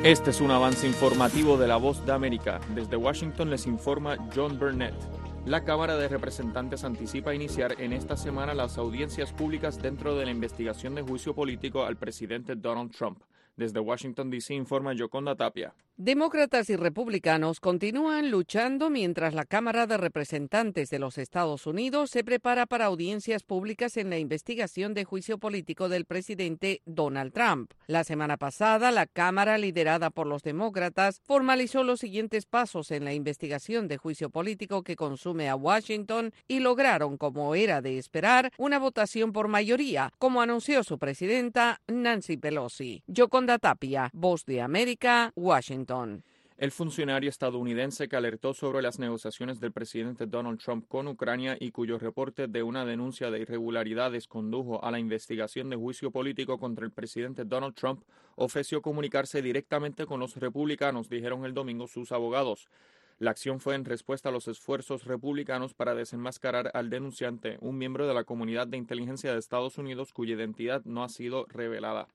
Este es un avance informativo de La Voz de América. Desde Washington les informa John Burnett. La Cámara de Representantes anticipa iniciar en esta semana las audiencias públicas dentro de la investigación de juicio político al presidente Donald Trump. Desde Washington, D.C. informa Yoconda Tapia. Demócratas y republicanos continúan luchando mientras la Cámara de Representantes de los Estados Unidos se prepara para audiencias públicas en la investigación de juicio político del presidente Donald Trump. La semana pasada, la Cámara, liderada por los demócratas, formalizó los siguientes pasos en la investigación de juicio político que consume a Washington y lograron, como era de esperar, una votación por mayoría, como anunció su presidenta Nancy Pelosi. Yoconda Tapia, Voz de América, Washington. El funcionario estadounidense que alertó sobre las negociaciones del presidente Donald Trump con Ucrania y cuyo reporte de una denuncia de irregularidades condujo a la investigación de juicio político contra el presidente Donald Trump, ofreció comunicarse directamente con los republicanos, dijeron el domingo sus abogados. La acción fue en respuesta a los esfuerzos republicanos para desenmascarar al denunciante, un miembro de la comunidad de inteligencia de Estados Unidos cuya identidad no ha sido revelada.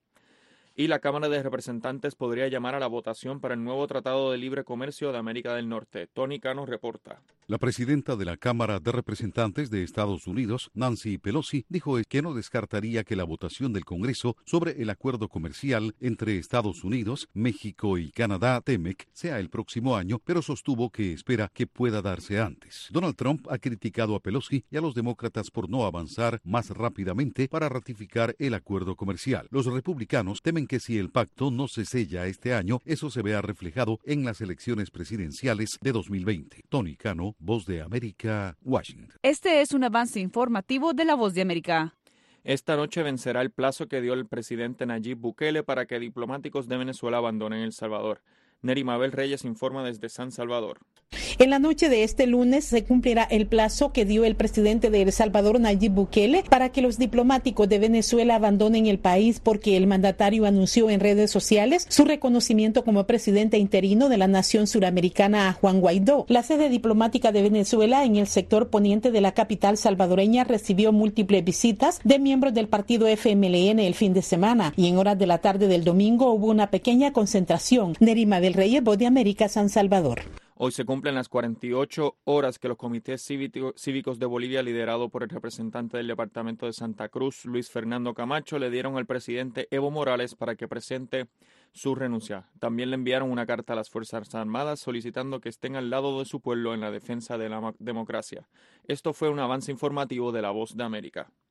Y la Cámara de Representantes podría llamar a la votación para el nuevo Tratado de Libre Comercio de América del Norte. Tony Cano reporta. La presidenta de la Cámara de Representantes de Estados Unidos, Nancy Pelosi, dijo que no descartaría que la votación del Congreso sobre el acuerdo comercial entre Estados Unidos, México y Canadá, TEMEC, sea el próximo año, pero sostuvo que espera que pueda darse antes. Donald Trump ha criticado a Pelosi y a los demócratas por no avanzar más rápidamente para ratificar el acuerdo comercial. Los republicanos temen que si el pacto no se sella este año, eso se vea reflejado en las elecciones presidenciales de 2020. Tony Cano, Voz de América, Washington. Este es un avance informativo de La Voz de América. Esta noche vencerá el plazo que dio el presidente Nayib Bukele para que diplomáticos de Venezuela abandonen El Salvador. Neri Mabel Reyes informa desde San Salvador. En la noche de este lunes se cumplirá el plazo que dio el presidente de El Salvador, Nayib Bukele, para que los diplomáticos de Venezuela abandonen el país porque el mandatario anunció en redes sociales su reconocimiento como presidente interino de la nación suramericana a Juan Guaidó. La sede diplomática de Venezuela en el sector poniente de la capital salvadoreña recibió múltiples visitas de miembros del partido FMLN el fin de semana y en horas de la tarde del domingo hubo una pequeña concentración. Neri Mabel Reyes, Voz de América, San Salvador. Hoy se cumplen las 48 horas que los comités cívicos de Bolivia, liderado por el representante del departamento de Santa Cruz, Luis Fernando Camacho, le dieron al presidente Evo Morales para que presente su renuncia. También le enviaron una carta a las Fuerzas Armadas solicitando que estén al lado de su pueblo en la defensa de la democracia. Esto fue un avance informativo de La Voz de América.